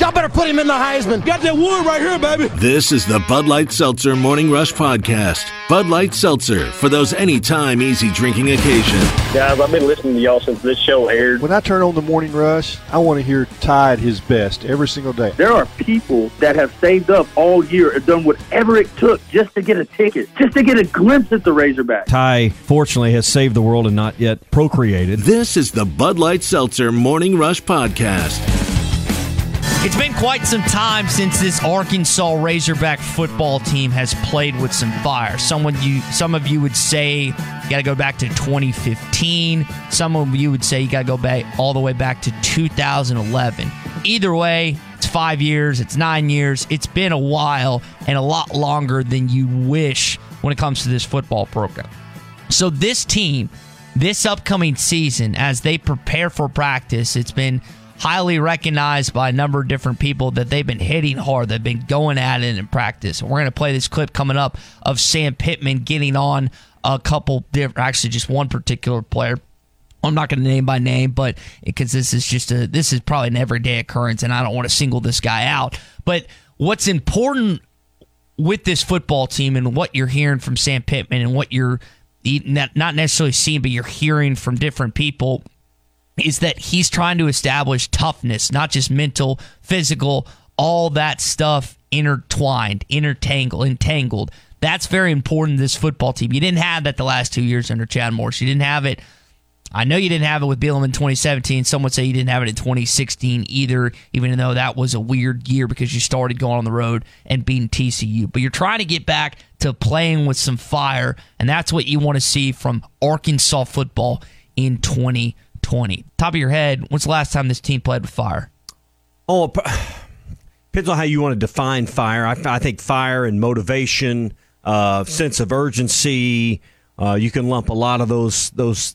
Y'all better put him in the Heisman. Got that wood right here, baby. This is the Bud Light Seltzer Morning Rush Podcast. Bud Light Seltzer, for those anytime easy drinking occasion. Guys, I've been listening to y'all since this show aired. When I turn on the Morning Rush, I want to hear Ty at his best every single day. There are people that have saved up all year and done whatever it took just to get a ticket, just to get a glimpse at the Razorbacks. Ty, fortunately, has saved the world and not yet procreated. This is the Bud Light Seltzer Morning Rush Podcast. It's been quite some time since this Arkansas Razorback football team has played with some fire. Some of you would say you got to go back to 2015. Some of you would say you got to go back all the way back to 2011. Either way, it's 5 years, it's 9 years. It's been a while and a lot longer than you wish when it comes to this football program. So this team, this upcoming season, as they prepare for practice, it's been highly recognized by a number of different people that they've been hitting hard. They've been going at it in practice. We're going to play this clip coming up of Sam Pittman getting on a couple different, actually just one particular player. I'm not going to name by name, but because this is probably an everyday occurrence, and I don't want to single this guy out. But what's important with this football team and what you're hearing from Sam Pittman and what you're not necessarily seeing, but you're hearing from different people, is that he's trying to establish toughness, not just mental, physical, all that stuff intertwined, entangled. That's very important to this football team. You didn't have that the last 2 years under Chad Morris. You didn't have it. I know you didn't have it with Bielema in 2017. Some would say you didn't have it in 2016 either, even though that was a weird year because you started going on the road and beating TCU. But you're trying to get back to playing with some fire, and that's what you want to see from Arkansas football in 2020. Top of your head, when's the last time this team played with fire? Oh, depends on how you want to define fire. I think fire and motivation, sense of urgency, you can lump a lot of those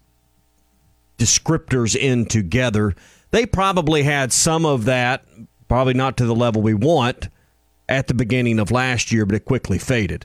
descriptors in together. They probably had some of that, probably not to the level we want, at the beginning of last year, but it quickly faded.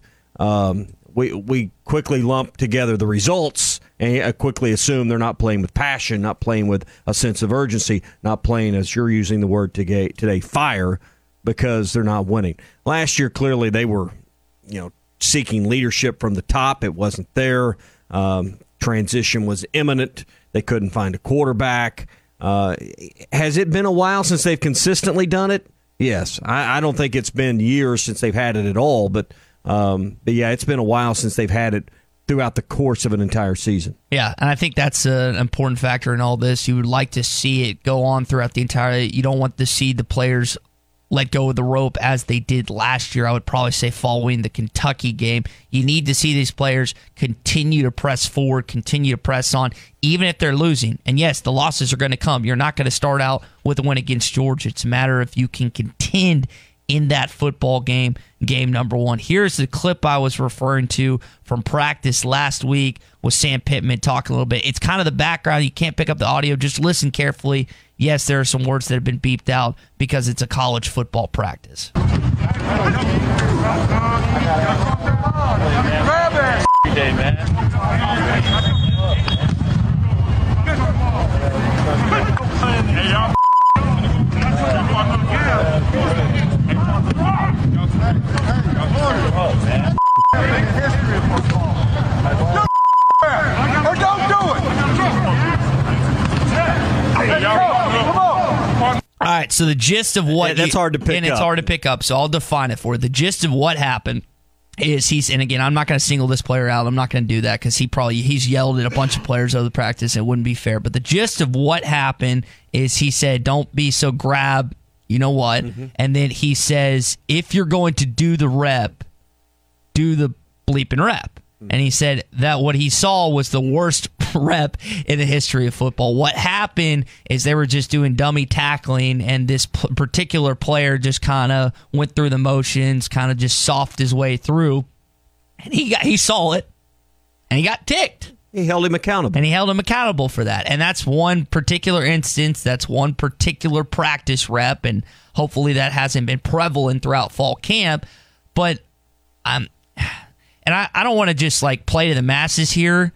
We quickly lumped together the results and quickly assume they're not playing with passion, not playing with a sense of urgency, not playing, as you're using the word today, fire, because they're not winning. Last year, clearly, they were, seeking leadership from the top. It wasn't there. Transition was imminent. They couldn't find a quarterback. Has it been a while since they've consistently done it? Yes. I don't think it's been years since they've had it at all, but yeah, it's been a while since they've had it throughout the course of an entire season. Yeah, and I think that's an important factor in all this. You would like to see it go on throughout the entire. You don't want to see the players let go of the rope as they did last year. I would probably say following the Kentucky game. You need to see these players continue to press forward, continue to press on, even if they're losing. And yes, the losses are going to come. You're not going to start out with a win against Georgia. It's a matter if you can contend in that football game number one. Here's the clip I was referring to from practice last week with Sam Pittman talking a little bit. It's kind of the background. You can't pick up the audio. Just listen carefully. Yes, there are some words that have been beeped out because it's a college football practice. Every day, man. Hey, y'all. Or don't do it. All right, so the gist of what... that's hard to pick up. And it's hard to pick up, so I'll define it for you. The gist of what happened is and again, I'm not going to single this player out. I'm not going to do that because he's yelled at a bunch of players over the practice. It wouldn't be fair. But the gist of what happened is he said, don't be so grab, you know what? Mm-hmm. And then he says, if you're going to do the rep, do the bleeping rep. And he said that what he saw was the worst rep in the history of football. What happened is they were just doing dummy tackling, and this particular player just kind of went through the motions, kind of just softed his way through. And he saw it, and he got ticked. He held him accountable. And he held him accountable for that. And that's one particular instance. That's one particular practice rep, and hopefully that hasn't been prevalent throughout fall camp. But and I don't want to just play to the masses here,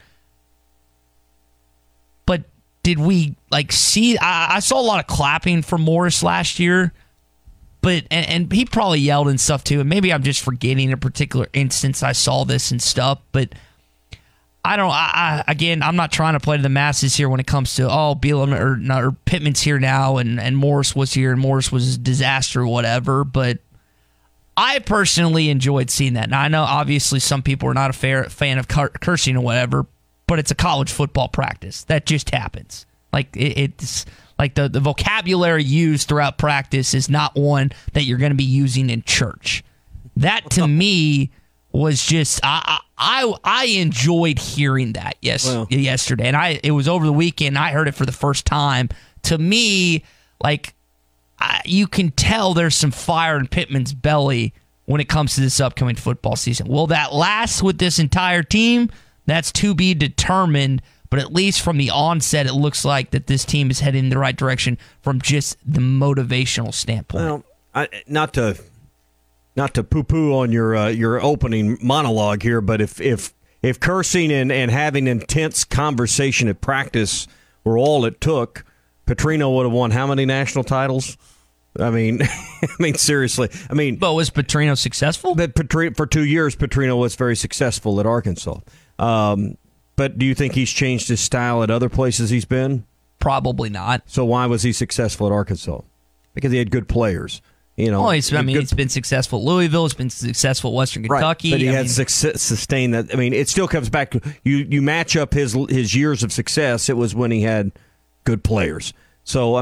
but did we see? I saw a lot of clapping for Morris last year, But and he probably yelled and stuff too, and maybe I'm just forgetting a particular instance I saw this and stuff, but I don't. Again, I'm not trying to play to the masses here when it comes to Bielema or Pittman's here now, and Morris was here, and Morris was a disaster or whatever. But I personally enjoyed seeing that. Now I know obviously some people are not a fan of cursing or whatever, but it's a college football practice that just happens. Like it's like the vocabulary used throughout practice is not one that you're going to be using in church. That to me was just I enjoyed hearing that yesterday, and it was over the weekend. I heard it for the first time. To me, like you can tell there's some fire in Pittman's belly when it comes to this upcoming football season. Will that last with this entire team? That's to be determined. But at least from the onset, it looks like that this team is heading in the right direction from just the motivational standpoint. Well, not to poo-poo on your opening monologue here, but if cursing and having intense conversation at practice were all it took, Petrino would have won how many national titles? I mean, seriously. But was Petrino successful? But for 2 years, Petrino was very successful at Arkansas. But do you think he's changed his style at other places he's been? Probably not. So why was he successful at Arkansas? Because he had good players. He's been successful at Louisville. He's been successful at Western Kentucky. Right, but he had sustained that. It still comes back to you match up his years of success. It was when he had good players. So,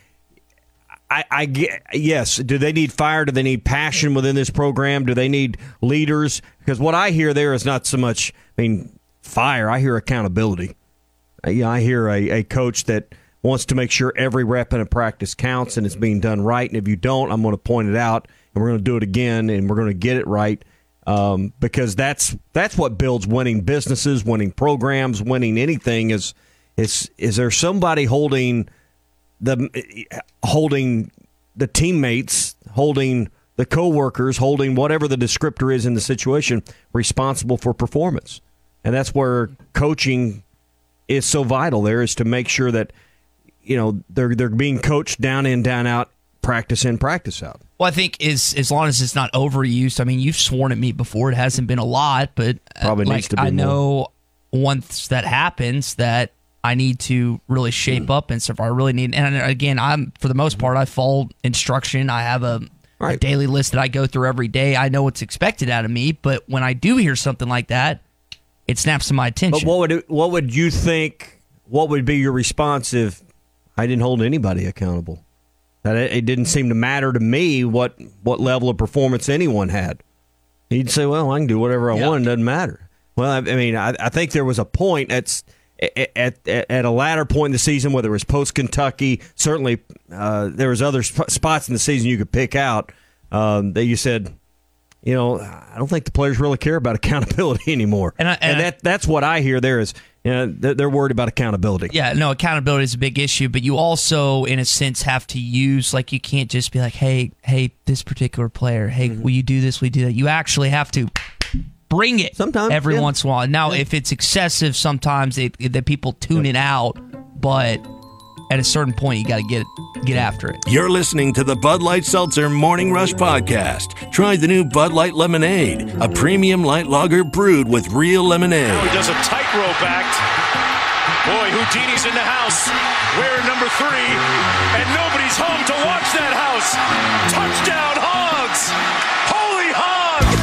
I get, yes, do they need fire? Do they need passion within this program? Do they need leaders? Because what I hear there is not so much, fire. I hear accountability. I hear a coach that wants to make sure every rep in a practice counts and it's being done right. And if you don't, I'm going to point it out, and we're going to do it again, and we're going to get it right. Because that's what builds winning businesses, winning programs, winning anything. Is there somebody holding the teammates, holding the coworkers, holding whatever the descriptor is in the situation, responsible for performance? And that's where coaching is so vital. There is to make sure that they're being coached down in, down out, practice in, practice out. Well, I think as long as it's not overused. You've sworn at me before. It hasn't been a lot, but probably needs to be. I know once that happens that I need to really shape up and stuff. I really need. And again, for the most part, I follow instruction. I have a daily list that I go through every day. I know what's expected out of me, but when I do hear something like that, it snaps to my attention. But what would you think? What would be your response if I didn't hold anybody accountable? That it didn't seem to matter to me what level of performance anyone had. He'd say, "Well, I can do whatever I want. It doesn't matter." Well, I think there was a point at a latter point in the season, whether it was post Kentucky. Certainly, there was other spots in the season you could pick out that you said, I don't think the players really care about accountability anymore. And that's what I hear there is, they're worried about accountability. Yeah, no, accountability is a big issue, but you also, in a sense, have to use, you can't just be like, hey, this particular player, hey, will you do this, will you do that? You actually have to bring it sometimes every once in a while. Now, if it's excessive, sometimes the people tune it out, but at a certain point, you got to get after it. You're listening to the Bud Light Seltzer Morning Rush Podcast. Try the new Bud Light Lemonade, a premium light lager brewed with real lemonade. Now he does a tightrope act. Boy, Houdini's in the house. Wearing number 3, and nobody's home to watch that house. Touchdown, Hogs! Holy Hog!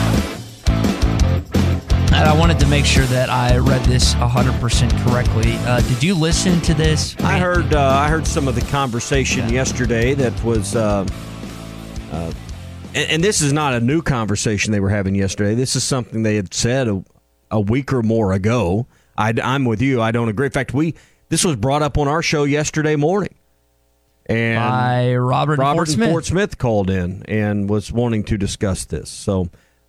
And I wanted to make sure that I read this 100% correctly. Did you listen to this? I heard some of the conversation yesterday that was, and this is not a new conversation they were having yesterday. This is something they had said a week or more ago. I'm with you. I don't agree. In fact, this was brought up on our show yesterday morning. And by Robert and Fort Smith called in and was wanting to discuss this. So,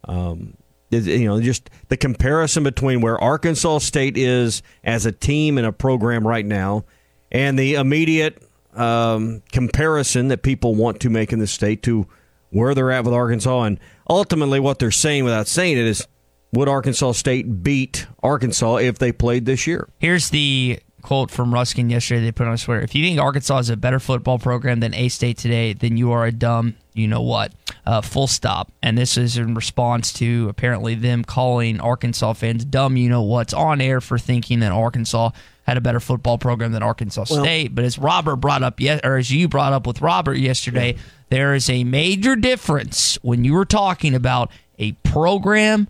just the comparison between where Arkansas State is as a team and a program right now and the immediate comparison that people want to make in the state to where they're at with Arkansas. And ultimately what they're saying without saying it is, would Arkansas State beat Arkansas if they played this year? Here's the quote from Ruskin yesterday they put on Twitter. If you think Arkansas is a better football program than A-State today, then you are a dumb you-know-what. Full stop. And this is in response to apparently them calling Arkansas fans dumb you-know-whats on air for thinking that Arkansas had a better football program than Arkansas State. But as Robert brought up, or as you brought up with Robert yesterday, there is a major difference when you were talking about a program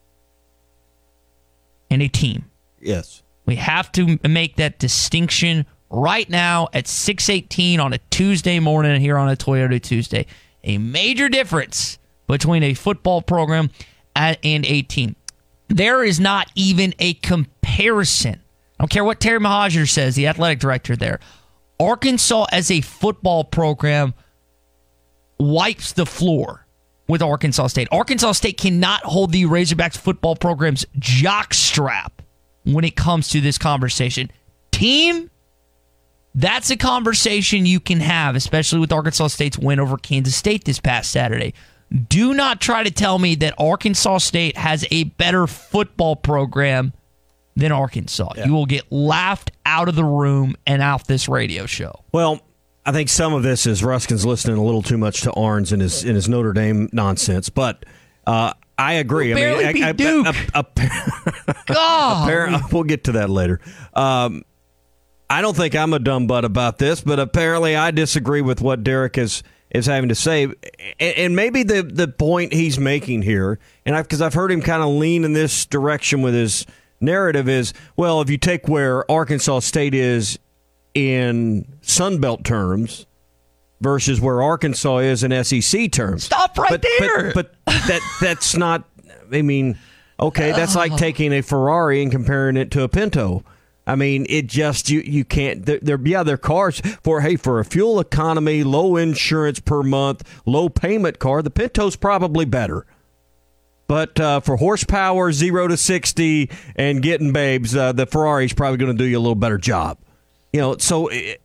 and a team. Yes. We have to make that distinction right now at 6:18 on a Tuesday morning here on a Toyota Tuesday. A major difference between a football program and a team. There is not even a comparison. I don't care what Terry Mohajir says, the athletic director there. Arkansas as a football program wipes the floor with Arkansas State. Arkansas State cannot hold the Razorbacks football program's jockstrap when it comes to this conversation. Team, that's a conversation you can have, especially with Arkansas State's win over Kansas State this past Saturday. Do not try to tell me that Arkansas State has a better football program than Arkansas. Yeah. You will get laughed out of the room and out this radio show. Well, I think some of this is Ruskin's listening a little too much to Arns and his Notre Dame nonsense, but I agree. Duke. God. We'll get to that later. I don't think I'm a dumb butt about this, but apparently I disagree with what Derek is having to say. And maybe the point he's making here, and because I've heard him kind of lean in this direction with his narrative is, well, if you take where Arkansas State is in Sun Belt terms versus where Arkansas is in SEC terms. Stop right there. But that's not, I mean, okay, that's like taking a Ferrari and comparing it to a Pinto. I mean, it just, you can't, they're cars for a fuel economy, low insurance per month, low payment car, the Pinto's probably better. But for horsepower, 0 to 60, and getting babes, the Ferrari's probably going to do you a little better job. So,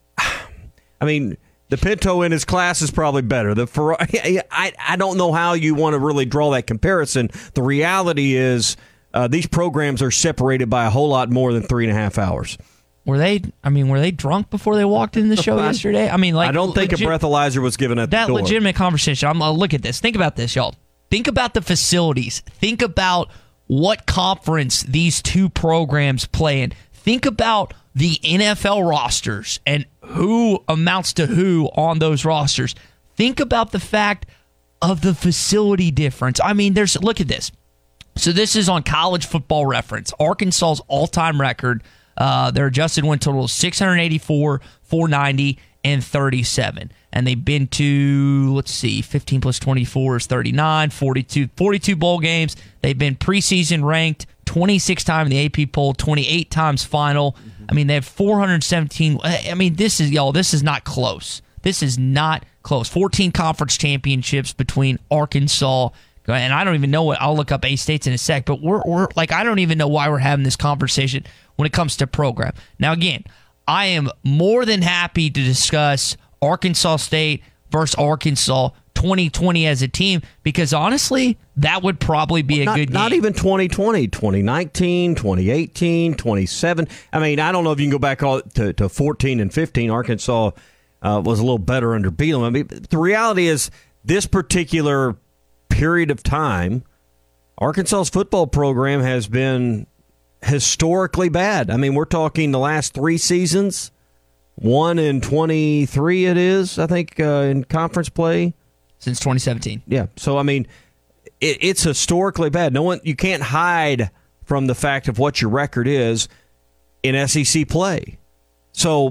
I mean, the Pinto in his class is probably better. The Ferrari, I don't know how you want to really draw that comparison. The reality is these programs are separated by a whole lot more than 3.5 hours. Were they drunk before they walked in the show yesterday? I mean, like, I don't think a breathalyzer was given at the door. That legitimate conversation. Look at this. Think about this, y'all. Think about the facilities. Think about what conference these two programs play in. Think about the NFL rosters and who amounts to who on those rosters. Think about the fact of the facility difference. I mean, look at this. So this is on College Football Reference. Arkansas's all-time record, their adjusted win total is 684, 490, and 37. And they've been to, 15 plus 24 is 39, 42 bowl games. They've been preseason ranked 26 times in the AP poll, 28 times final. I mean, they have 417. I mean, this is not close. This is not close. 14 conference championships between Arkansas, and I don't even know what, I'll look up A-States in a sec, but we're like, I don't even know why we're having this conversation when it comes to program. Now, again, I am more than happy to discuss Arkansas State versus Arkansas 2020 as a team, because honestly, that would probably be a good game. Not even 2020, 2019, 2018, 27. I mean, I don't know if you can go back to 14 and 15. Arkansas was a little better under Bielema. I mean, the reality is this particular period of time, Arkansas's football program has been historically bad. I mean, we're talking the last 3 seasons, 1 in 23 it is, I think, in conference play. Since 2017. Yeah. So, I mean, it's historically bad. You can't hide from the fact of what your record is in SEC play. So,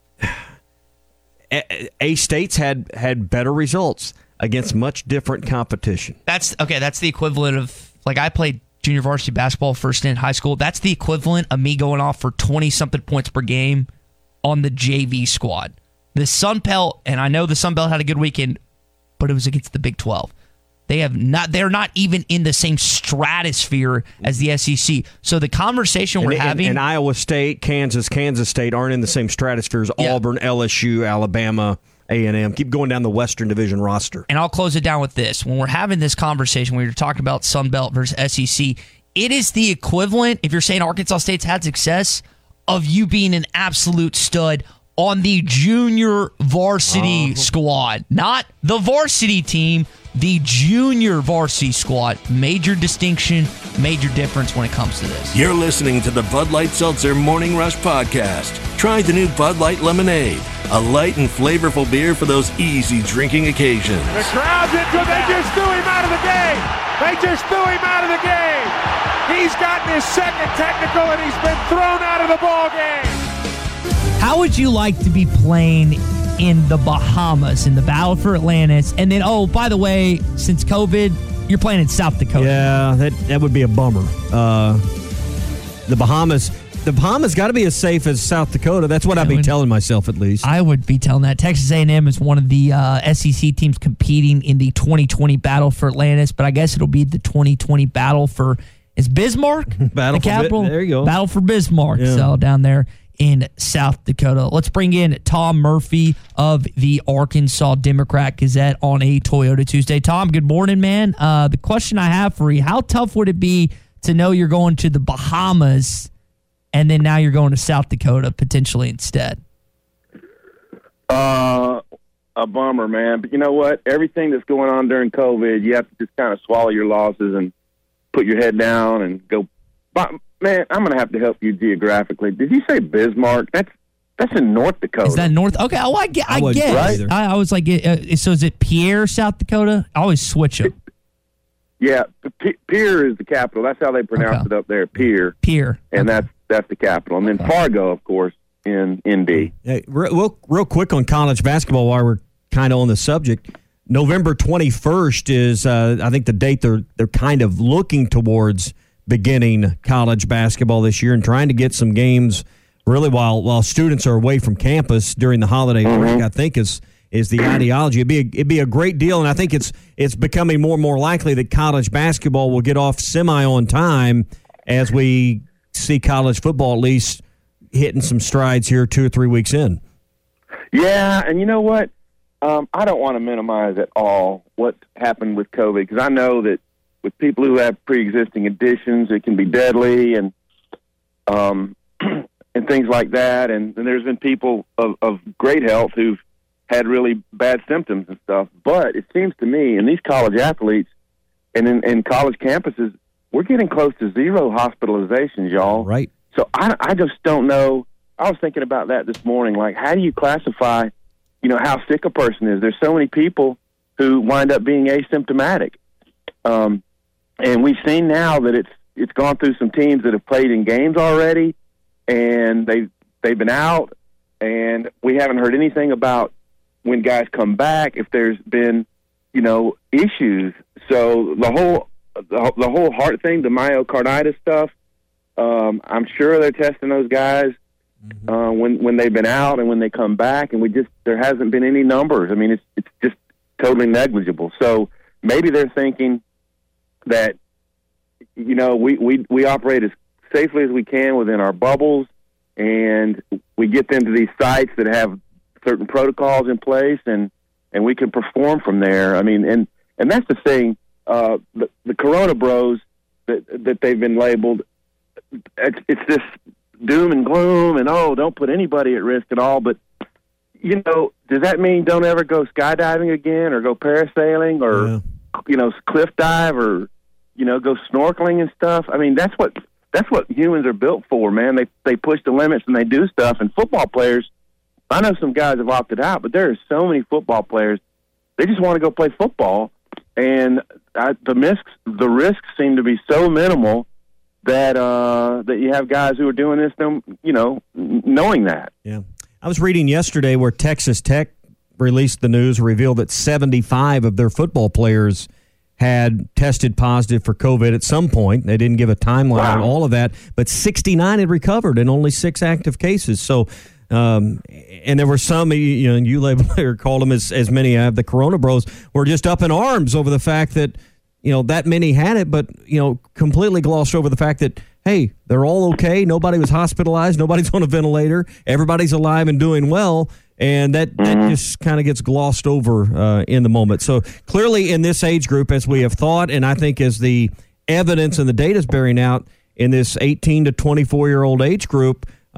A-State's had better results against much different competition. That's the equivalent of, like, I played junior varsity basketball first in high school. That's the equivalent of me going off for 20-something points per game on the JV squad. The Sun Belt, and I know the Sun Belt had a good weekend, but it was against the Big 12. They're not even in the same stratosphere as the SEC. So the conversation we're having... And Iowa State, Kansas State aren't in the same stratosphere as Auburn, LSU, Alabama, A&M. Keep going down the Western Division roster. And I'll close it down with this. When we're having this conversation, when you're talking about Sun Belt versus SEC, it is the equivalent, if you're saying Arkansas State's had success, of you being an absolute stud on the junior varsity squad, not the varsity team, the junior varsity squad. Major distinction, major difference when it comes to this. You're listening to the Bud Light Seltzer Morning Rush Podcast. Try the new Bud Light Lemonade, a light and flavorful beer for those easy drinking occasions. The crowd's into it. They just threw him out of the game. They just threw him out of the game. He's gotten his second technical, and he's been thrown out of the ball game. How would you like to be playing in the Bahamas in the Battle for Atlantis? And then, oh, by the way, since COVID, you're playing in South Dakota. Yeah, that would be a bummer. The Bahamas got to be as safe as South Dakota. That's what I'd be telling myself, at least. I would be telling that. Texas A&M is one of the SEC teams competing in the 2020 Battle for Atlantis, but I guess it'll be the 2020 Battle for, is Bismarck the capital? There you go. Battle for Bismarck. Yeah. So down there in South Dakota. Let's bring in Tom Murphy of the Arkansas Democrat-Gazette on a Toyota Tuesday. Tom, good morning, man. The question I have for you, how tough would it be to know you're going to the Bahamas and then now you're going to South Dakota potentially instead? A bummer, man. But you know what? Everything that's going on during COVID, you have to just kind of swallow your losses and put your head down and go. Man, I'm going to have to help you geographically. Did you say Bismarck? That's in North Dakota. Is that North? Okay, I guess. Right? I was like, so is it Pierre, South Dakota? I always switch it. Yeah, Pierre is the capital. That's how they pronounce it up there, Pierre. Pierre. And that's the capital. And then Fargo, of course, in ND. Hey, real quick on college basketball while we're kind of on the subject. November 21st is, I think, the date they're kind of looking towards beginning college basketball this year and trying to get some games really while students are away from campus during the holiday break. I think is the ideology. It'd be a great deal, and I think it's becoming more and more likely that college basketball will get off semi on time as we see college football at least hitting some strides here 2 or 3 weeks in. Yeah, and you know what? I don't want to minimize at all what happened with COVID, because I know that with people who have pre-existing conditions, it can be deadly and things like that. And there's been people of great health who've had really bad symptoms and stuff. But it seems to me, in these college athletes and in college campuses, we're getting close to zero hospitalizations, y'all. Right. So I just don't know. I was thinking about that this morning. Like, how do you classify, how sick a person is? There's so many people who wind up being asymptomatic. And we've seen now that it's gone through some teams that have played in games already, and they've been out, and we haven't heard anything about when guys come back if there's been issues. So the whole heart thing, the myocarditis stuff, I'm sure they're testing those guys when they've been out and when they come back, and there hasn't been any numbers. I mean, it's just totally negligible. So maybe they're thinking that we operate as safely as we can within our bubbles, and we get them to these sites that have certain protocols in place, and we can perform from there. I mean, and that's the thing. The Corona Bros that they've been labeled, it's this doom and gloom, and don't put anybody at risk at all. But does that mean don't ever go skydiving again, or go parasailing, or cliff dive, or go snorkeling and stuff? I mean, that's what humans are built for, man. They push the limits and they do stuff. And football players, I know some guys have opted out, but there are so many football players, they just want to go play football. And the risks seem to be so minimal that you have guys who are doing this, knowing that. Yeah. I was reading yesterday where Texas Tech released the news, revealed that 75 of their football players had tested positive for COVID at some point. They didn't give a timeline on all of that, but 69 had recovered and only 6 active cases. So, and there were some, you labeled or called them as many have the Corona Bros, were just up in arms over the fact that, that many had it, but, completely glossed over the fact that, hey, they're all okay. Nobody was hospitalized. Nobody's on a ventilator. Everybody's alive and doing well. And that just kind of gets glossed over in the moment. So clearly in this age group, as we have thought, and I think as the evidence and the data is bearing out in this 18 to 24-year-old age group,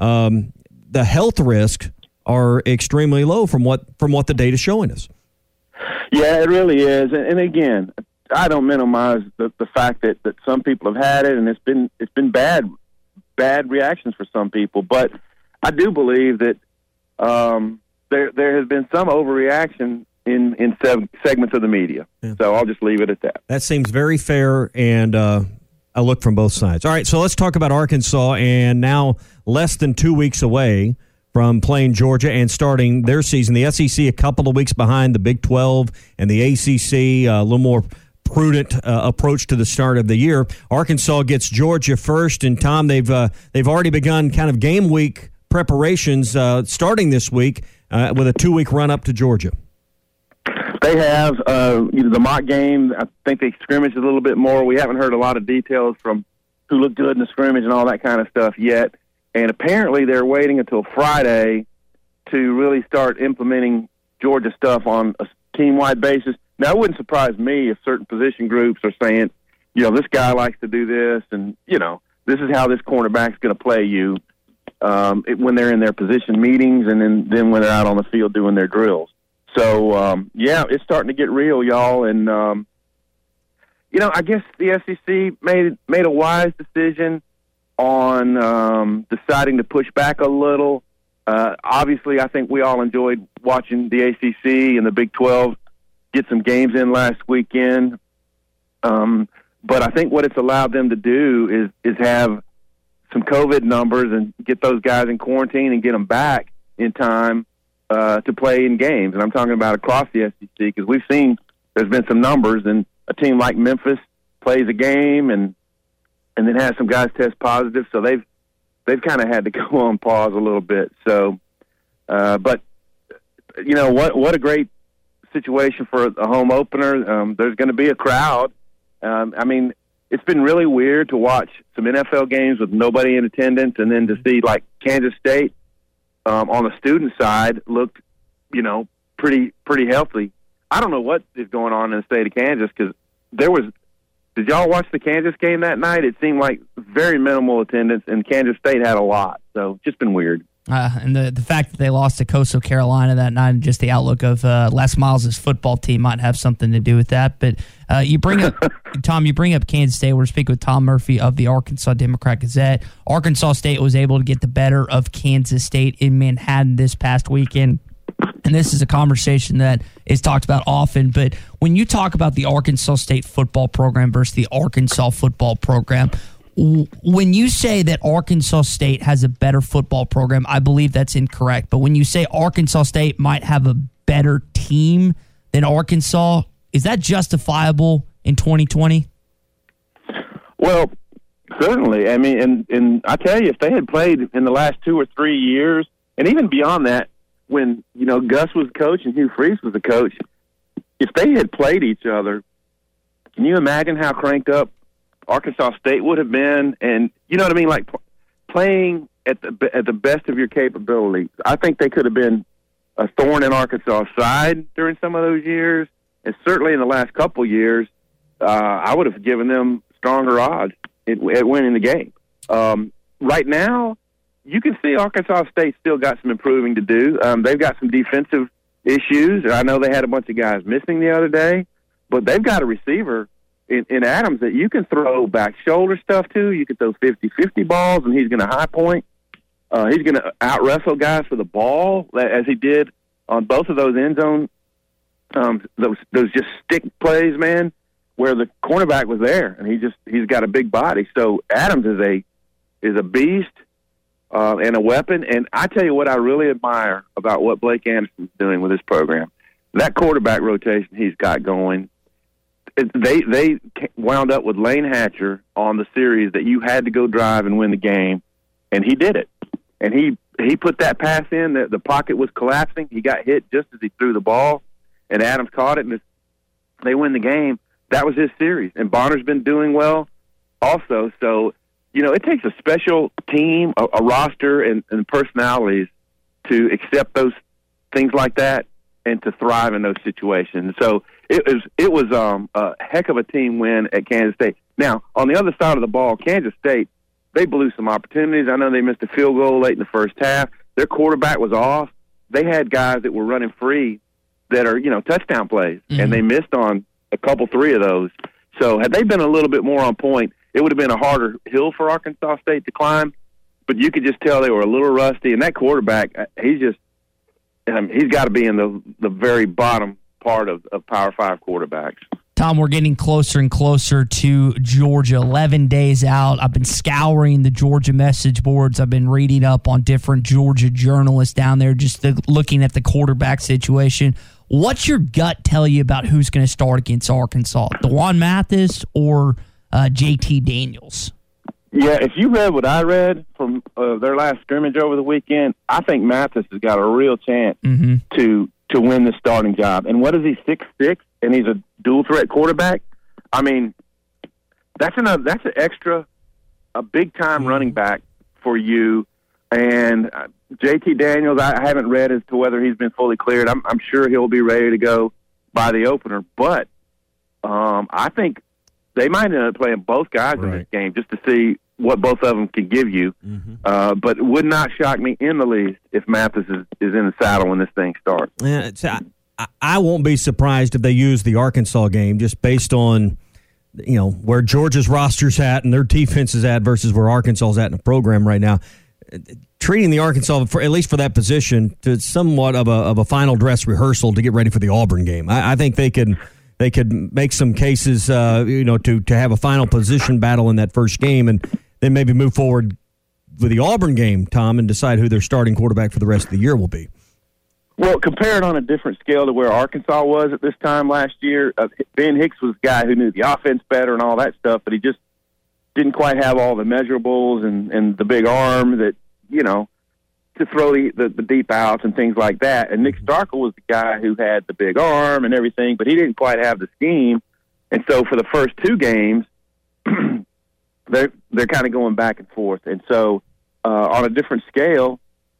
the health risks are extremely low from what the data is showing us. Yeah, it really is. And again, I don't minimize the fact that some people have had it, and it's been bad reactions for some people. But I do believe that there has been some overreaction in segments of the media. Yeah. So I'll just leave it at that. That seems very fair, and I look from both sides. All right, so let's talk about Arkansas, and now less than 2 weeks away from playing Georgia and starting their season. The SEC a couple of weeks behind the Big 12 and the ACC, a little more prudent approach to the start of the year. Arkansas gets Georgia first, and Tom, they've already begun kind of game week preparations starting this week with a 2-week run up to Georgia. They have the mock game. I think they scrimmaged a little bit more. We haven't heard a lot of details from who looked good in the scrimmage and all that kind of stuff yet. And apparently they're waiting until Friday to really start implementing Georgia stuff on a team-wide basis. Now, it wouldn't surprise me if certain position groups are saying, this guy likes to do this, and, this is how this cornerback's going to play you when they're in their position meetings and then when they're out on the field doing their drills. So, it's starting to get real, y'all. And, I guess the SEC made a wise decision on deciding to push back a little. Obviously, I think we all enjoyed watching the ACC and the Big 12 get some games in last weekend. But I think what it's allowed them to do is have some COVID numbers and get those guys in quarantine and get them back in time to play in games. And I'm talking about across the SEC, because we've seen there's been some numbers, and a team like Memphis plays a game and then has some guys test positive, so they've kind of had to go on pause a little bit. So, but what a great situation for a home opener. There's going to be a crowd. It's been really weird to watch some NFL games with nobody in attendance, and then to see like Kansas State on the student side looked, pretty healthy. I don't know what is going on in the state of Kansas, because did y'all watch the Kansas game that night? It seemed like very minimal attendance, and Kansas State had a lot. So just been weird. And the fact that they lost to Coastal Carolina that night, and just the outlook of Les Miles' football team might have something to do with that. But you bring up, Tom, Kansas State. We're speaking with Tom Murphy of the Arkansas Democrat-Gazette. Arkansas State was able to get the better of Kansas State in Manhattan this past weekend. And this is a conversation that is talked about often, but when you talk about the Arkansas State football program versus the Arkansas football program, when you say that Arkansas State has a better football program, I believe that's incorrect. But when you say Arkansas State might have a better team than Arkansas, is that justifiable in 2020? Well, certainly. I mean, and I tell you, if they had played in the last 2 or 3 years, and even beyond that, when, Gus was the coach and Hugh Freeze was the coach, if they had played each other, can you imagine how cranked up Arkansas State would have been? And you know what I mean? Like playing at the best of your capability. I think they could have been a thorn in Arkansas' side during some of those years. And certainly in the last couple years, I would have given them stronger odds at winning the game. Right now, you can see Arkansas State still got some improving to do. They've got some defensive issues. I know they had a bunch of guys missing the other day, but they've got a receiver in Adams that you can throw back shoulder stuff to. You can throw 50-50 balls, and he's going to high point. He's going to out-wrestle guys for the ball, as he did on both of those end zone, those just stick plays, man, where the cornerback was there, and he's got a big body. So Adams is a beast. And a weapon. And I tell you what I really admire about what Blake Anderson's doing with this program. That quarterback rotation he's got going, they wound up with Lane Hatcher on the series that you had to go drive and win the game, and he did it. And he put that pass in, the pocket was collapsing. He got hit just as he threw the ball, and Adams caught it, and they win the game. That was his series. And Bonner's been doing well also, so it takes a special team, a roster, and personalities to accept those things like that and to thrive in those situations. So it was a heck of a team win at Kansas State. Now, on the other side of the ball, Kansas State, they blew some opportunities. I know they missed a field goal late in the first half. Their quarterback was off. They had guys that were running free that are, touchdown plays, and they missed on a couple, 3 of those. So had they been a little bit more on point, it would have been a harder hill for Arkansas State to climb. But you could just tell they were a little rusty. And that quarterback, he's got to be in the very bottom part of Power 5 quarterbacks. Tom, we're getting closer and closer to Georgia, 11 days out. I've been scouring the Georgia message boards. I've been reading up on different Georgia journalists down there, just looking at the quarterback situation. What's your gut tell you about who's going to start against Arkansas, DeJuan Mathis or JT Daniels? Yeah, if you read what I read from their last scrimmage over the weekend, I think Mathis has got a real chance to win the starting job. And what is he, 6'6", and he's a dual-threat quarterback? I mean, that's an extra, a big-time running back for you. And JT Daniels, I haven't read as to whether he's been fully cleared. I'm sure he'll be ready to go by the opener. But I think they might end up playing both guys in this game just to see what both of them can give you. But it would not shock me in the least if Mathis is in the saddle when this thing starts. Yeah, I won't be surprised if they use the Arkansas game just based on where Georgia's roster's at and their defense is at versus where Arkansas is at in the program right now. Treating the Arkansas, at least for that position, to somewhat of a final dress rehearsal to get ready for the Auburn game. I think they could make some cases, to have a final position battle in that first game, and then maybe move forward with the Auburn game, Tom, and decide who their starting quarterback for the rest of the year will be. Well, compare it on a different scale to where Arkansas was at this time last year. Ben Hicks was a guy who knew the offense better and all that stuff, but he just didn't quite have all the measurables and the big arm that, to throw the deep outs and things like that. And Nick Starkel was the guy who had the big arm and everything, but he didn't quite have the scheme. And so for the first 2 games, they're kind of going back and forth. And so on a different scale,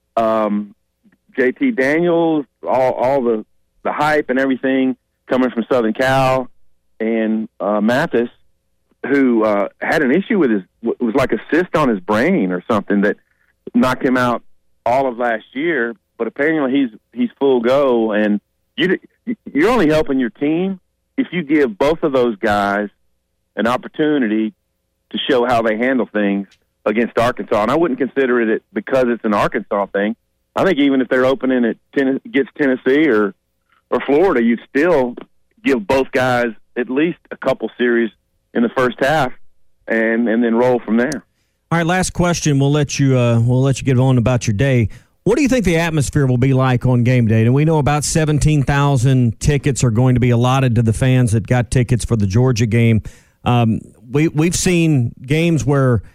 JT Daniels, all the hype and everything coming from Southern Cal, and Mathis, who had an issue with it was like a cyst on his brain or something that knocked him out all of last year, but apparently he's full go, and you're only helping your team if you give both of those guys an opportunity to show how they handle things against Arkansas. And I wouldn't consider it because it's an Arkansas thing. I think even if they're opening at against Tennessee or Florida, you'd still give both guys at least a couple series in the first half and then roll from there. All right, last question. We'll let you get on about your day. What do you think the atmosphere will be like on game day? And we know about 17,000 tickets are going to be allotted to the fans that got tickets for the Georgia game. We've seen games where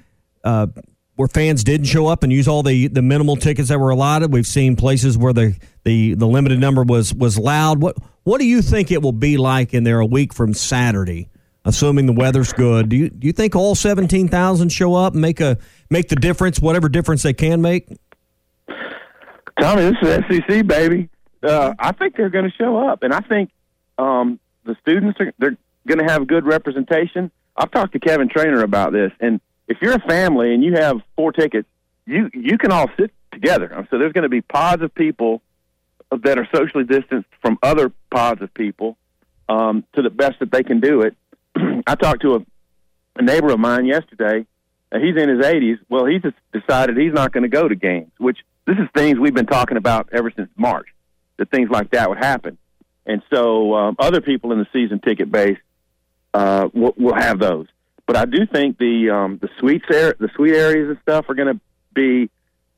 fans didn't show up and use all the minimal tickets that were allotted. We've seen places where the limited number was loud. What do you think it will be like in there a week from Saturday, assuming the weather's good? Do you think all 17,000 show up and make the difference, whatever difference they can make? Tommy, this is SEC, baby. I think they're going to show up, and I think the students they're going to have good representation. I've talked to Kevin Traynor about this, and if you're a family and you have 4 tickets, you can all sit together. So there's going to be pods of people that are socially distanced from other pods of people to the best that they can do it. I talked to a neighbor of mine yesterday. He's in his 80s. Well, he's just decided he's not going to go to games, which this is things we've been talking about ever since March, that things like that would happen. And so other people in the season ticket base will have those. But I do think the suite areas and stuff are going to be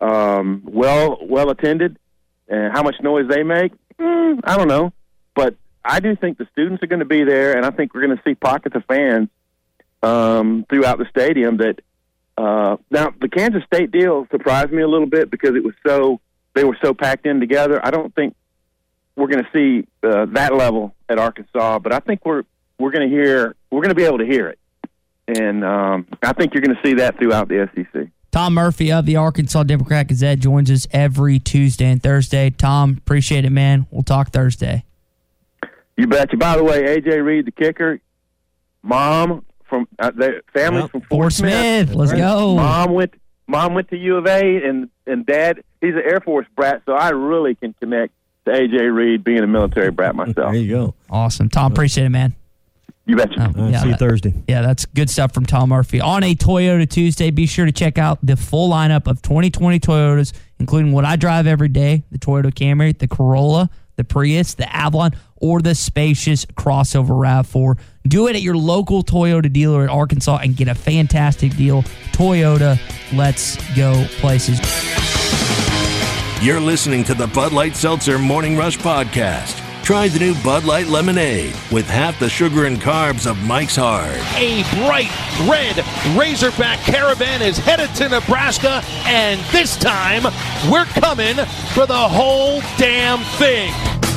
well attended. And how much noise they make, I don't know. But I do think the students are going to be there, and I think we're going to see pockets of fans throughout the stadium. That now the Kansas State deal surprised me a little bit because they were so packed in together. I don't think we're going to see that level at Arkansas, but I think we're going to be able to hear it. And I think you're going to see that throughout the SEC. Tom Murphy of the Arkansas Democrat-Gazette joins us every Tuesday and Thursday. Tom, appreciate it, man. We'll talk Thursday. You betcha. By the way, A.J. Reed, the kicker, mom from their families from Fort Smith. Let's go. Mom went to U of A, and Dad, he's an Air Force brat, so I really can connect to A.J. Reed being a military brat myself. There you go. Awesome. Tom, appreciate it, man. You betcha. See you Thursday. Yeah, that's good stuff from Tom Murphy. On a Toyota Tuesday, be sure to check out the full lineup of 2020 Toyotas, including what I drive every day, the Toyota Camry, the Corolla, the Prius, the Avalon, or the spacious crossover RAV4. Do it at your local Toyota dealer in Arkansas and get a fantastic deal. Toyota, let's go places. You're listening to the Bud Light Seltzer Morning Rush Podcast. Try the new Bud Light Lemonade with half the sugar and carbs of Mike's Hard. A bright red Razorback caravan is headed to Nebraska, and this time we're coming for the whole damn thing.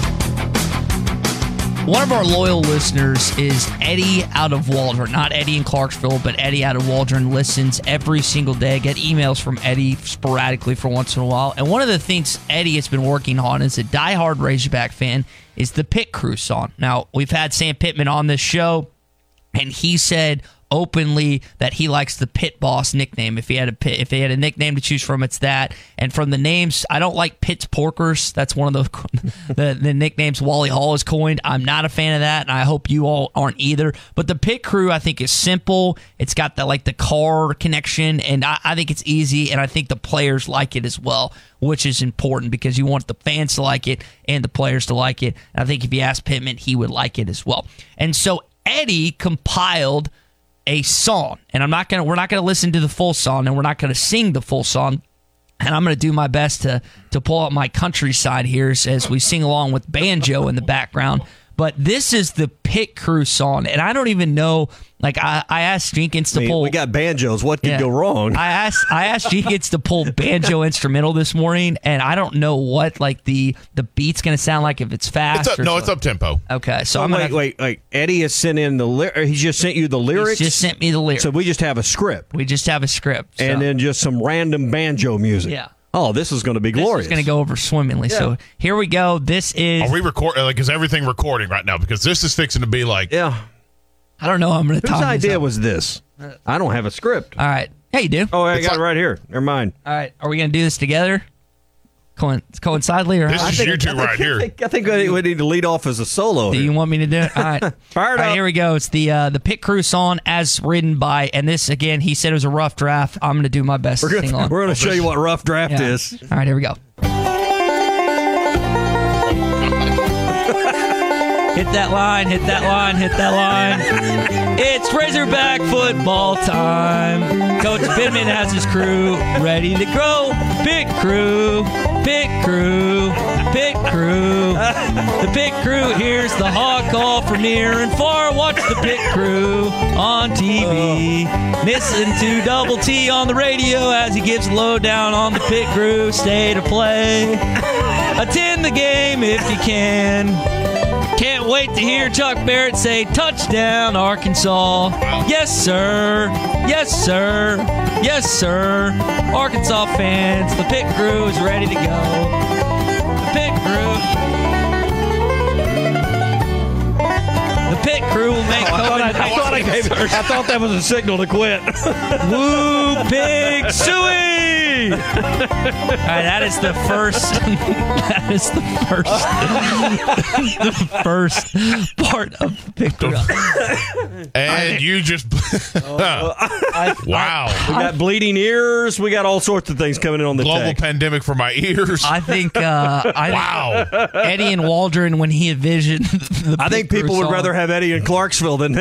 One of our loyal listeners is Eddie out of Waldron. Not Eddie in Clarksville, but Eddie out of Waldron listens every single day. I get emails from Eddie sporadically for once in a while. And one of the things Eddie has been working on as a diehard Razorback fan is the Pit Crew song. Now, we've had Sam Pittman on this show, and he said openly that he likes the Pit Boss nickname. If he had a nickname to choose from, it's that. And from the names, I don't like Pitts Porkers. That's one of the nicknames Wally Hall has coined. I'm not a fan of that, and I hope you all aren't either. But the Pit Crew, I think, is simple. It's got the car connection, and I think it's easy, and I think the players like it as well, which is important because you want the fans to like it and the players to like it. And I think if you ask Pittman, he would like it as well. And so Eddie compiled a song, and we're not going to listen to the full song, and we're not going to sing the full song, and I'm going to do my best to pull out my countryside here as we sing along with banjo in the background. But this is the Pit Crew song, and I don't even know. I asked Jenkins to pull. We got banjos. What could go wrong? I asked Jenkins to pull banjo instrumental this morning, and I don't know what the beat's going to sound like, if it's fast. It's up tempo. Okay, so I'm wait. Eddie has sent in he just sent you the lyrics. He's just sent me the lyrics. So we just have a script. And then just some random banjo music. Yeah. Oh, this is going to be glorious. This is going to go over swimmingly. Yeah. So here we go. This is. Are we recording? Is everything recording right now? Because this is fixing to be like. Yeah. I don't know. I'm going to talk. Whose idea was this? I don't have a script. All right. Yeah, you do. Oh, I got it right here. Never mind. All right. Are we going to do this together? Coincidentally, or this is you two right here. I think we need to lead off as a solo. Do you want me to do it? All right. Fired up. All right, here we go. It's the Pit Crew song as written by, and this again, he said it was a rough draft. I'm going to do my best to sing along. We're going to show you what rough draft is. All right, here we go. Hit that line, hit that line, hit that line. It's Razorback football time. Coach Pittman has his crew ready to go. Pit Crew, Pit Crew, Pit Crew. The Pit Crew hears the hog call from near and far. Watch the Pit Crew on TV. Listen to Double T on the radio as he gives the lowdown on the Pit Crew state of play. Attend the game if you can. Can't wait to hear Chuck Barrett say, touchdown, Arkansas. Yes, sir. Yes, sir. Yes, sir. Arkansas fans, the Pit Crew is ready to go. The Pit Crew. The Pit Crew will make I thought that was a signal to quit. Woo, Pig Suey! All right, that is the first. That is the first part of the Pit Crew. And you just. Wow. We got bleeding ears. We got all sorts of things coming in on the global pandemic for my ears. I think. Wow. Eddie and Waldron, when he envisioned the I think people would rather have Eddie in Clarksville than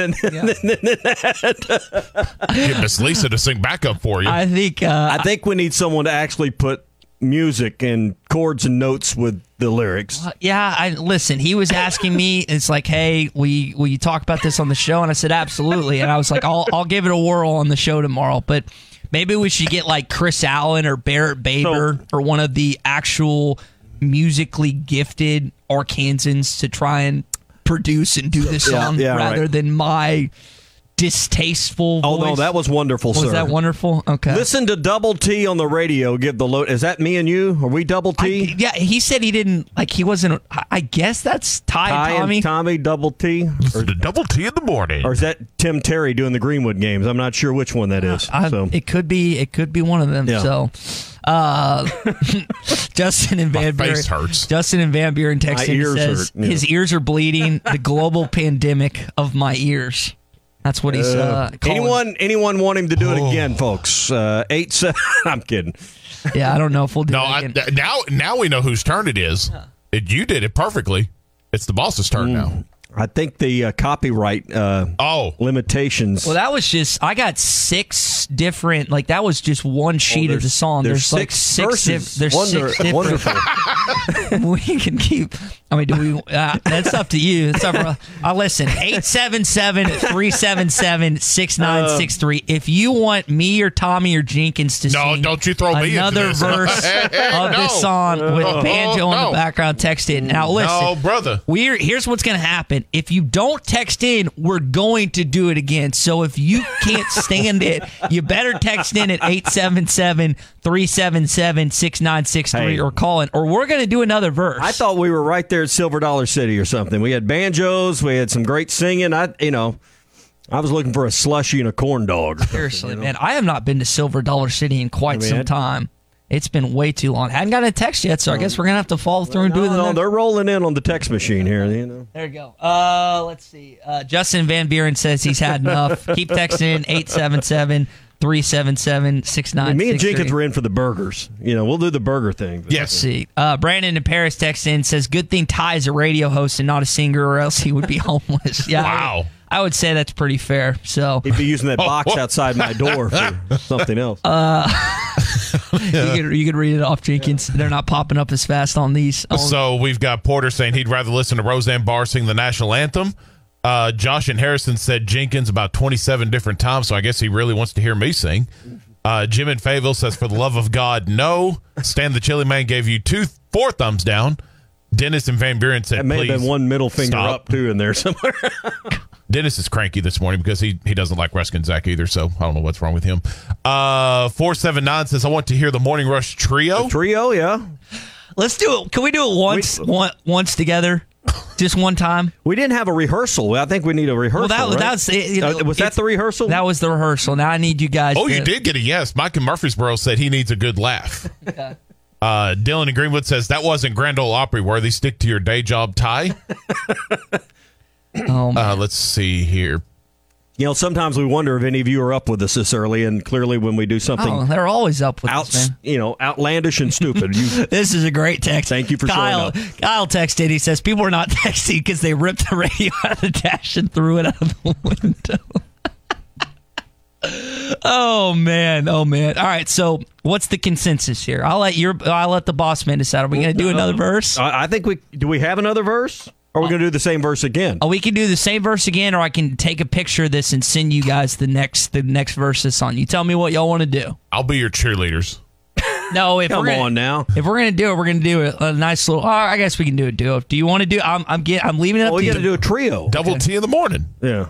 that. Get Miss Lisa to sing backup for you. I think we need someone to actually put music and chords and notes with the lyrics. Listen, he was asking me, it's like, hey, will you talk about this on the show? And I said, absolutely. And I was like, I'll give it a whirl on the show tomorrow. But maybe we should get like Chris Allen or Barrett Baber or one of the actual musically gifted Arkansans to try and produce and do this song rather than my distasteful voice. Oh, no, that was wonderful, sir. Was that wonderful? Okay. Listen to Double T on the radio. Give the load. Is that me and you? Are we Double T? Yeah, he said he didn't, he wasn't, I guess that's Ty and Tommy. And Tommy, Double T? Or the Double T in the morning. Or is that Tim Terry doing the Greenwood games? I'm not sure which one that is. It could be one of them. Yeah. So, Justin and Van Buren. Face hurts. Justin and Van Buren texting says his ears are bleeding. The global pandemic of my ears. That's what he's calling. Anyone want him to do it again, folks? 8-7. I'm kidding. Yeah, I don't know if we'll do it again. Now we know whose turn it is. You did it perfectly. It's the boss's turn now. I think the copyright limitations. Well, that was just, I got 6 different, that was just one sheet of the song. There's 6 verses. There's 6 different. Wonderful. We can keep, do we, that's up to you. It's up, listen, 877-377-6963. If you want me or Tommy or Jenkins to sing don't you throw me another into this. verse of this song with banjo in the background, text in. Now, listen. No, brother. Here's what's going to happen. If you don't text in, we're going to do it again. So if you can't stand it, you better text in at 877-377-6963 or call in, or we're going to do another verse. I thought we were right there at Silver Dollar City or something. We had banjos. We had some great singing. I was looking for a slushie and a corn dog. Seriously, man. I have not been to Silver Dollar City in quite some time. It's been way too long. Hadn't gotten a text yet, so I guess we're going to have to follow through and do it. No, they're rolling in on the text machine here. There you go. Let's see. Justin Van Buren says he's had enough. Keep texting in 877-377-6963. Me and Jenkins were in for the burgers. We'll do the burger thing. Yes. Let's see. Brandon in Paris texts in, says, good thing Ty's a radio host and not a singer, or else he would be homeless. Yeah. Wow. I would say that's pretty fair. So he'd be using that box outside my door for something else. You could read it off, Jenkins. They're not popping up as fast on these. So we've got Porter saying he'd rather listen to Roseanne Barr sing the national anthem. Josh and Harrison said Jenkins about 27 different times, so I guess he really wants to hear me sing. Jim in Fayetteville says, for the love of God, no. Stan the Chili Man gave you 4 thumbs down. Dennis and Van Buren said, that may have been one middle finger up, too, in there somewhere. Dennis is cranky this morning because he doesn't like Rusk and Zach either, so I don't know what's wrong with him. 479 says, I want to hear the Morning Rush Trio. The trio, yeah. Let's do it. Can we do it once together? Just one time? We didn't have a rehearsal. I think we need a rehearsal. Well, was that the rehearsal? That was the rehearsal. Now I need you guys. Oh, you did get a yes. Mike in Murfreesboro said he needs a good laugh. Okay. Dylan in Greenwood says that wasn't Grand Ole Opry worthy. Stick to your day job, Ty. Let's see here. Sometimes we wonder if any of you are up with us this early, and clearly when we do something, they're always up with us, man. Outlandish and stupid. This is a great text. Thank you for showing up. Kyle texted. He says people are not texting because they ripped the radio out of the dash and threw it out of the window. Oh man. All right. So what's the consensus here? I'll let the boss man decide. Are we going to do another verse? I think do we have another verse? Or are we going to do the same verse again? We can do the same verse again, or I can take a picture of this and send you guys the next verse that's on. You tell me what y'all want to do. I'll be your cheerleaders. No, if Come on now. If we're going to do it, we're going to do it a nice little. I guess we can do a duo. Do you want to do? I'm leaving it up to you. We got to do a trio. Double T in the morning. Yeah.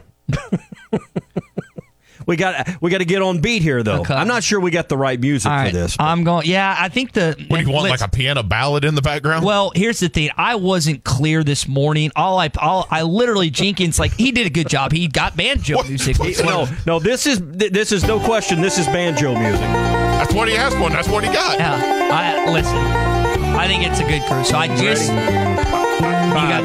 We got to get on beat here, though. Okay. I'm not sure we got the right music for this. But. I'm going. Yeah, I think the. What do you want, like a piano ballad in the background? Well, here's the thing. I wasn't clear this morning. I literally Jenkins he did a good job. He got banjo music. No. This is no question. This is banjo music. That's what he asked for. And that's what he got. Yeah. Listen. I think it's a good crew. So I just. You got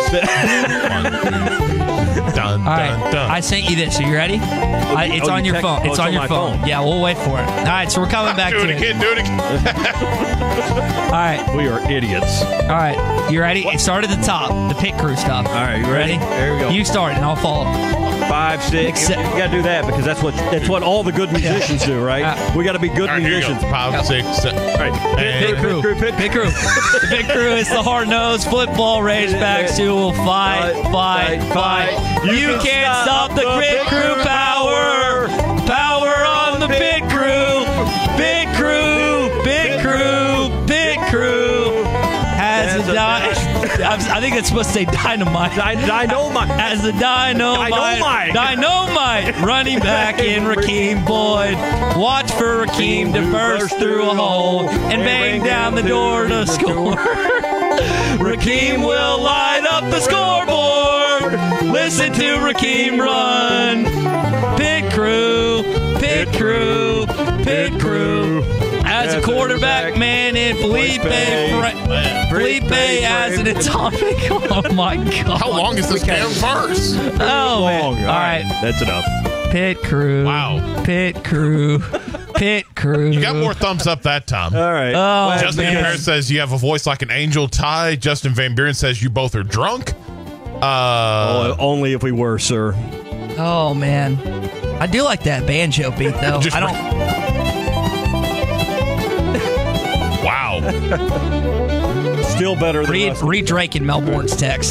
6. Dun, all right, dun. I sent you this. Are you ready? It's on your phone. It's on your phone. Yeah, we'll wait for it. All right, so we're coming back to it. Do it again. All right. We are idiots. All right, you ready? It started at the top, the pit crew stuff. All right, you ready? There we go. You start, and I'll follow. 5, 6. You got to do that because that's what all the good musicians do, right? We got to be good musicians. 5, 6, 7. All right. Pit crew. The pit crew is the hard-nosed football Razorbacks who will fight. You can't stop the pit crew power. Power on the pit crew. Pit crew. Has a I think it's supposed to say dynamite. Dynamite. As the dynamite right, running back in Rakeem Boyd. Watch for Rakeem to burst through a hole and bang down the door to score. Rakeem will light up the scoreboard. Listen to Rakeem run. Pit crew, pit crew, pit crew. As a quarterback, man, in Felipe as an atomic. Oh, my God. How long is this damn verse? Oh, man. All right. That's enough. Pit crew. Wow. Pit crew. Pit crew. You got more thumbs up that time. All right. Oh, Justin man. Harris says you have a voice like an angel. Ty. Justin Van Buren says you both are drunk. Only if we were, sir. Oh, man. I do like that banjo beat, though. Just I don't. Wow. Still better than Read Drake in Melbourne's text.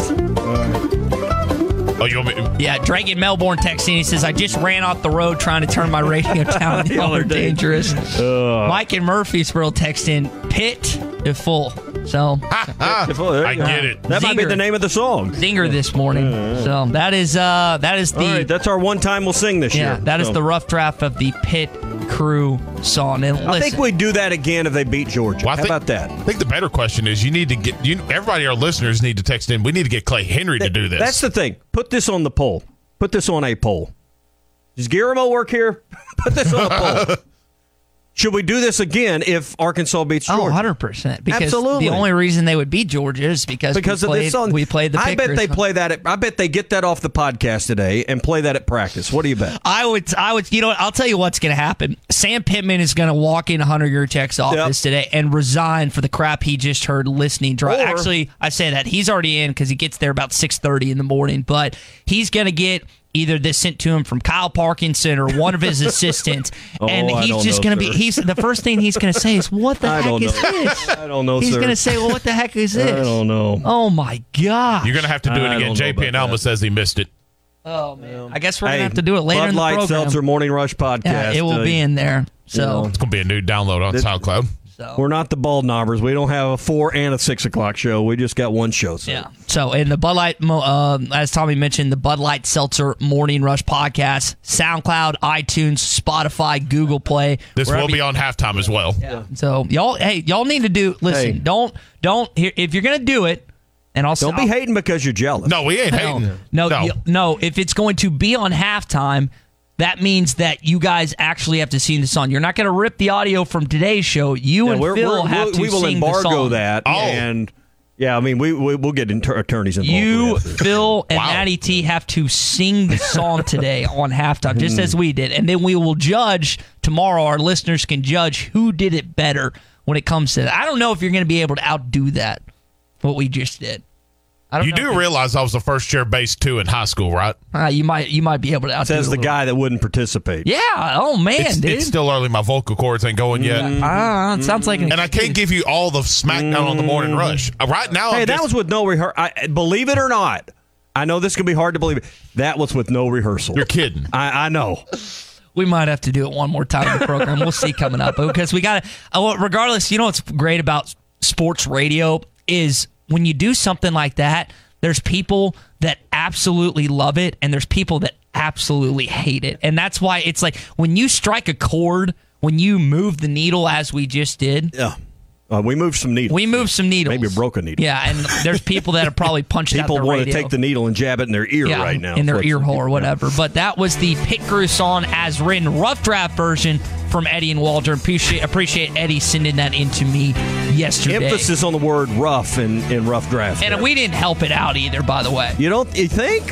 Oh, you want me? Yeah, Drake in Melbourne texting. He says, I just ran off the road trying to turn my radio down. Y'all are dangerous. Mike in Murfreesboro texting, Pit to full. So, I get it. That might be the name of the song. Zinger this morning. So that is the. All right, that's our one time we'll sing this year. Yeah, that is the rough draft of the Pit Crew song. And I think we'd do that again if they beat Georgia. How about that? I think the better question is you need to get everybody, our listeners need to text in. We need to get Clay Henry to do this. That's the thing. Put this on the poll. Put this on a poll. Does Guillermo work here? Put this on a poll. Should we do this again if Arkansas beats Georgia? 100%. Because Absolutely. the only reason they would beat Georgia is because of this song. We played the I bet Pickers they song. play that. I bet they get that off the podcast today and play that at practice. What do you bet? I would. You know what? I'll tell you what's going to happen. Sam Pittman is going to walk in Hunter Yurchek's office today and resign for the crap he just heard listening. Actually, I say that. He's already in because he gets there about 6:30 in the morning. But he's going to get either this sent to him from Kyle Parkinson or one of his assistants, and he's just going to be. He's the first thing he's going to say is, "What the heck is this?" I don't know. He's sir. going to say, "Well, what the heck is this?" I don't know. Oh my God! You're going to have to do it again. JP and Alma says he missed it. Oh man! I guess we're going to have to do it later Bud in the Light program. Seltzer Morning Rush podcast. Yeah, it will be in there. So it's going to be a new download on SoundCloud. We're not the Bald Knobbers. We don't have a 4 and a 6 o'clock show. We just got one show. So. Yeah. So, in the Bud Light, as Tommy mentioned, the Bud Light Seltzer Morning Rush podcast, SoundCloud, iTunes, Spotify, Google Play. This will be on halftime as well. Yeah. So, y'all need to do. Listen, don't. If you're gonna do it, and also don't be hating because you're jealous. No, we ain't hating. No. If it's going to be on halftime, that means that you guys actually have to sing the song. You're not going to rip the audio from today's show. You and Phil have to we will sing the embargo song. that. And yeah, I mean, we'll get attorneys involved. You, Phil, and Natty T have to sing the song today on halftime, just as we did. And then we will judge tomorrow. Our listeners can judge who did it better when it comes to that. I don't know if you're going to be able to outdo that, what we just did. You do realize I was a first year bass 2 in high school, right? You might be able to outdo Says the guy that wouldn't participate. Yeah. Oh, man, dude. It's still early. My vocal cords ain't going yet. It sounds like an And I can't give you all the smackdown on the morning rush. Right now, hey, that was with no rehearsal. Believe it or not, I know this can be hard to believe. That was with no rehearsal. You're kidding. I know. We might have to do it one more time in the program. We'll see coming up. Because we got to, regardless, you know what's great about sports radio is when you do something like that, there's people that absolutely love it, and there's people that absolutely hate it. And that's why it's like when you strike a chord, when you move the needle as we just did. Yeah. We moved some needles. Maybe a broken needle. Yeah, and there's people that have probably punched out the radio. People want to take the needle and jab it in their ear right now. In their ear hole or whatever. But that was the Pit Crew song as written, rough draft version from Eddie and Waldron. Appreciate Eddie sending that in to me yesterday. Emphasis on the word rough in rough draft. And we didn't help it out either, by the way. You think?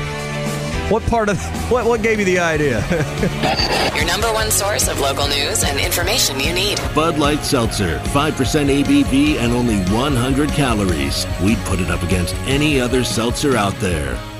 What part of what gave you the idea? Your number one source of local news and information you need. Bud Light Seltzer, 5% ABV and only 100 calories. We'd put it up against any other seltzer out there.